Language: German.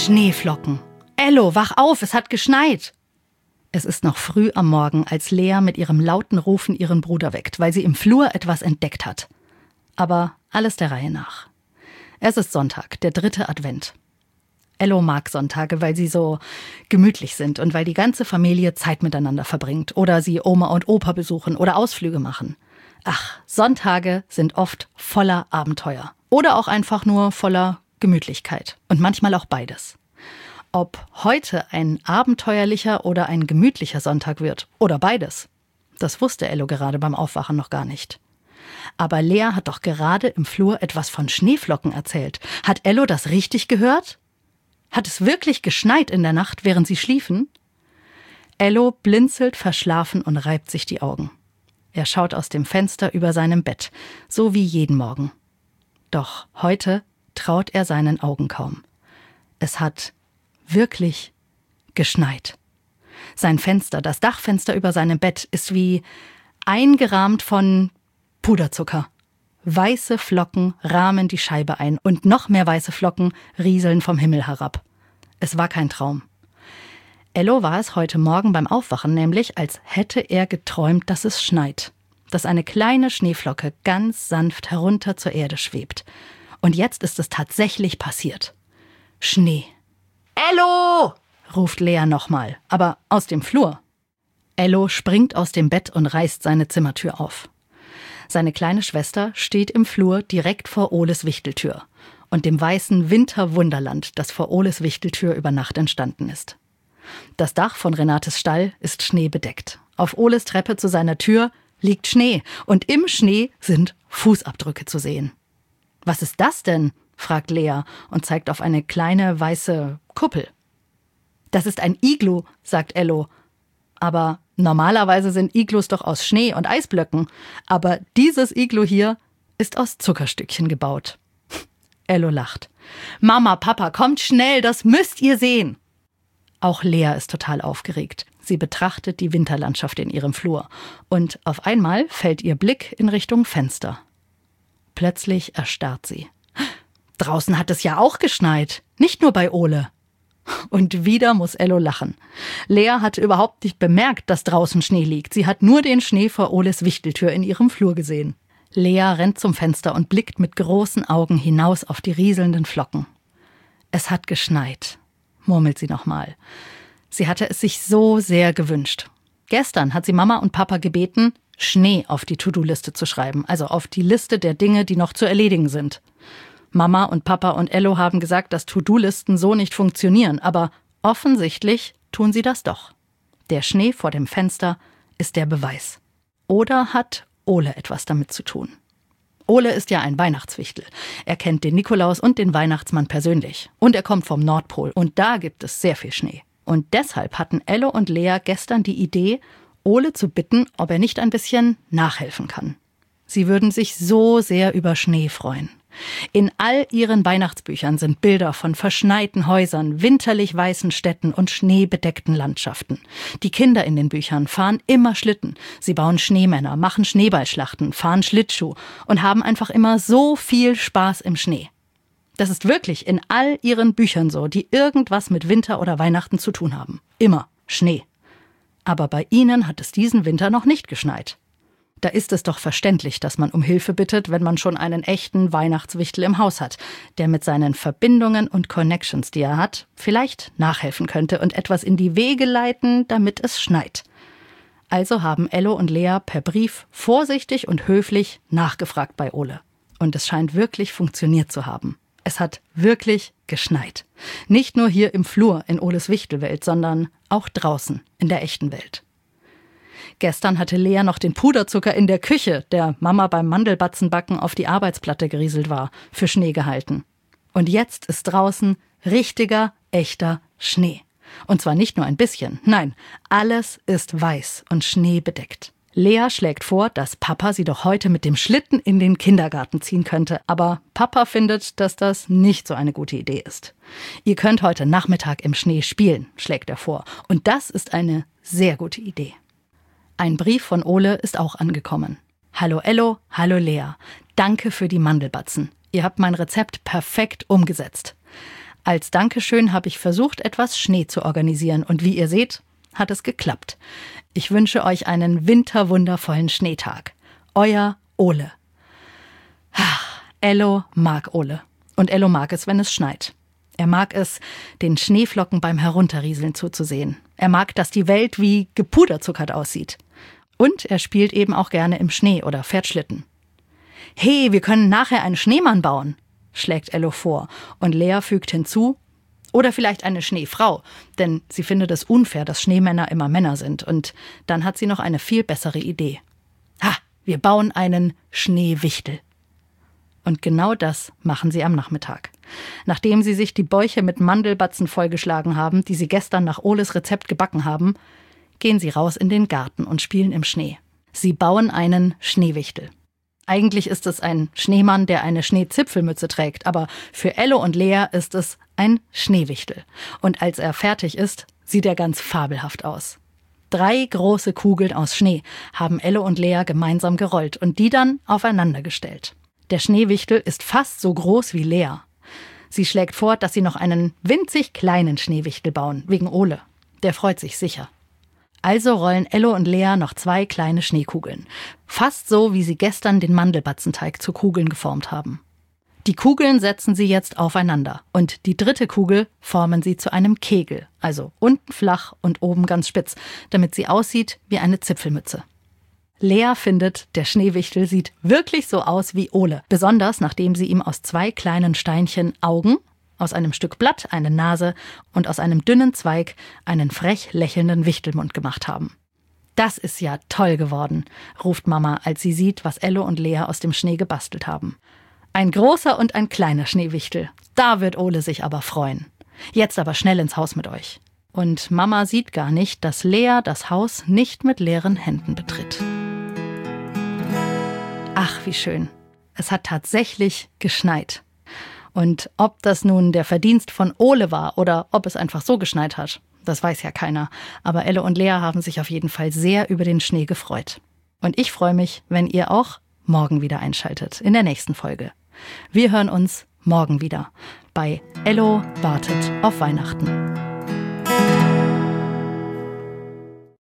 Schneeflocken. Ello, wach auf, es hat geschneit. Es ist noch früh am Morgen, als Lea mit ihrem lauten Rufen ihren Bruder weckt, weil sie im Flur etwas entdeckt hat. Aber alles der Reihe nach. Es ist Sonntag, der 3. Advent. Ello mag Sonntage, weil sie so gemütlich sind und weil die ganze Familie Zeit miteinander verbringt oder sie Oma und Opa besuchen oder Ausflüge machen. Ach, Sonntage sind oft voller Abenteuer oder auch einfach nur voller Gemütlichkeit und manchmal auch beides. Ob heute ein abenteuerlicher oder ein gemütlicher Sonntag wird oder beides, das wusste Ello gerade beim Aufwachen noch gar nicht. Aber Lea hat doch gerade im Flur etwas von Schneeflocken erzählt. Hat Ello das richtig gehört? Hat es wirklich geschneit in der Nacht, während sie schliefen? Ello blinzelt verschlafen und reibt sich die Augen. Er schaut aus dem Fenster über seinem Bett, so wie jeden Morgen. Doch heute traut er seinen Augen kaum. Es hat wirklich geschneit. Sein Fenster, das Dachfenster über seinem Bett, ist wie eingerahmt von Puderzucker. Weiße Flocken rahmen die Scheibe ein und noch mehr weiße Flocken rieseln vom Himmel herab. Es war kein Traum. Ello war es heute Morgen beim Aufwachen nämlich, als hätte er geträumt, dass es schneit. Dass eine kleine Schneeflocke ganz sanft herunter zur Erde schwebt. Und jetzt ist es tatsächlich passiert. Schnee. »Ello!« ruft Lea nochmal, aber aus dem Flur. Ello springt aus dem Bett und reißt seine Zimmertür auf. Seine kleine Schwester steht im Flur direkt vor Oles Wichteltür und dem weißen Winterwunderland, das vor Oles Wichteltür über Nacht entstanden ist. Das Dach von Renates Stall ist schneebedeckt. Auf Oles Treppe zu seiner Tür liegt Schnee und im Schnee sind Fußabdrücke zu sehen. »Was ist das denn?« fragt Lea und zeigt auf eine kleine weiße Kuppel. »Das ist ein Iglu«, sagt Ello. »Aber normalerweise sind Iglus doch aus Schnee und Eisblöcken. Aber dieses Iglu hier ist aus Zuckerstückchen gebaut.« Ello lacht. »Mama, Papa, kommt schnell, das müsst ihr sehen!« Auch Lea ist total aufgeregt. Sie betrachtet die Winterlandschaft in ihrem Flur. Und auf einmal fällt ihr Blick in Richtung Fenster. Plötzlich erstarrt sie. Draußen hat es ja auch geschneit, nicht nur bei Ole. Und wieder muss Ello lachen. Lea hatte überhaupt nicht bemerkt, dass draußen Schnee liegt. Sie hat nur den Schnee vor Oles Wichteltür in ihrem Flur gesehen. Lea rennt zum Fenster und blickt mit großen Augen hinaus auf die rieselnden Flocken. Es hat geschneit, murmelt sie nochmal. Sie hatte es sich so sehr gewünscht. Gestern hat sie Mama und Papa gebeten, Schnee auf die To-Do-Liste zu schreiben, also auf die Liste der Dinge, die noch zu erledigen sind. Mama und Papa und Ello haben gesagt, dass To-Do-Listen so nicht funktionieren, aber offensichtlich tun sie das doch. Der Schnee vor dem Fenster ist der Beweis. Oder hat Ole etwas damit zu tun? Ole ist ja ein Weihnachtswichtel. Er kennt den Nikolaus und den Weihnachtsmann persönlich. Und er kommt vom Nordpol und da gibt es sehr viel Schnee. Und deshalb hatten Ello und Lea gestern die Idee, Ole zu bitten, ob er nicht ein bisschen nachhelfen kann. Sie würden sich so sehr über Schnee freuen. In all ihren Weihnachtsbüchern sind Bilder von verschneiten Häusern, winterlich weißen Städten und schneebedeckten Landschaften. Die Kinder in den Büchern fahren immer Schlitten. Sie bauen Schneemänner, machen Schneeballschlachten, fahren Schlittschuh und haben einfach immer so viel Spaß im Schnee. Das ist wirklich in all ihren Büchern so, die irgendwas mit Winter oder Weihnachten zu tun haben. Immer Schnee. Aber bei ihnen hat es diesen Winter noch nicht geschneit. Da ist es doch verständlich, dass man um Hilfe bittet, wenn man schon einen echten Weihnachtswichtel im Haus hat, der mit seinen Verbindungen und Connections, die er hat, vielleicht nachhelfen könnte und etwas in die Wege leiten, damit es schneit. Also haben Ello und Lea per Brief vorsichtig und höflich nachgefragt bei Ole. Und es scheint wirklich funktioniert zu haben. Es hat wirklich geschneit. Nicht nur hier im Flur in Oles Wichtelwelt, sondern auch draußen in der echten Welt. Gestern hatte Lea noch den Puderzucker in der Küche, der Mama beim Mandelbatzenbacken auf die Arbeitsplatte gerieselt war, für Schnee gehalten. Und jetzt ist draußen richtiger, echter Schnee. Und zwar nicht nur ein bisschen, nein, alles ist weiß und schneebedeckt. Lea schlägt vor, dass Papa sie doch heute mit dem Schlitten in den Kindergarten ziehen könnte. Aber Papa findet, dass das nicht so eine gute Idee ist. Ihr könnt heute Nachmittag im Schnee spielen, schlägt er vor. Und das ist eine sehr gute Idee. Ein Brief von Ole ist auch angekommen. Hallo Ello, hallo Lea. Danke für die Mandelbatzen. Ihr habt mein Rezept perfekt umgesetzt. Als Dankeschön habe ich versucht, etwas Schnee zu organisieren. Und wie ihr seht, hat es geklappt. Ich wünsche euch einen winterwundervollen Schneetag. Euer Ole. Ello mag Ole. Und Ello mag es, wenn es schneit. Er mag es, den Schneeflocken beim Herunterrieseln zuzusehen. Er mag, dass die Welt wie gepuderzuckert aussieht. Und er spielt eben auch gerne im Schnee oder fährt Schlitten. Hey, wir können nachher einen Schneemann bauen, schlägt Ello vor. Und Lea fügt hinzu, oder vielleicht eine Schneefrau, denn sie findet es unfair, dass Schneemänner immer Männer sind. Und dann hat sie noch eine viel bessere Idee. Wir bauen einen Schneewichtel. Und genau das machen sie am Nachmittag. Nachdem sie sich die Bäuche mit Mandelbatzen vollgeschlagen haben, die sie gestern nach Oles Rezept gebacken haben, gehen sie raus in den Garten und spielen im Schnee. Sie bauen einen Schneewichtel. Eigentlich ist es ein Schneemann, der eine Schneezipfelmütze trägt, aber für Ello und Lea ist es ein Schneewichtel. Und als er fertig ist, sieht er ganz fabelhaft aus. 3 große Kugeln aus Schnee haben Ello und Lea gemeinsam gerollt und die dann aufeinander gestellt. Der Schneewichtel ist fast so groß wie Lea. Sie schlägt vor, dass sie noch einen winzig kleinen Schneewichtel bauen, wegen Ole. Der freut sich sicher. Also rollen Ello und Lea noch 2 kleine Schneekugeln. Fast so, wie sie gestern den Mandelbatzenteig zu Kugeln geformt haben. Die Kugeln setzen sie jetzt aufeinander und die 3. Kugel formen sie zu einem Kegel, also unten flach und oben ganz spitz, damit sie aussieht wie eine Zipfelmütze. Lea findet, der Schneewichtel sieht wirklich so aus wie Ole, besonders nachdem sie ihm aus 2 kleinen Steinchen Augen, aus einem Stück Blatt eine Nase und aus einem dünnen Zweig einen frech lächelnden Wichtelmund gemacht haben. Das ist ja toll geworden, ruft Mama, als sie sieht, was Ello und Lea aus dem Schnee gebastelt haben. Ein großer und ein kleiner Schneewichtel. Da wird Ole sich aber freuen. Jetzt aber schnell ins Haus mit euch. Und Mama sieht gar nicht, dass Lea das Haus nicht mit leeren Händen betritt. Ach, wie schön. Es hat tatsächlich geschneit. Und ob das nun der Verdienst von Ole war oder ob es einfach so geschneit hat, das weiß ja keiner. Aber Elle und Lea haben sich auf jeden Fall sehr über den Schnee gefreut. Und ich freue mich, wenn ihr auch morgen wieder einschaltet, in der nächsten Folge. Wir hören uns morgen wieder bei Ello wartet auf Weihnachten.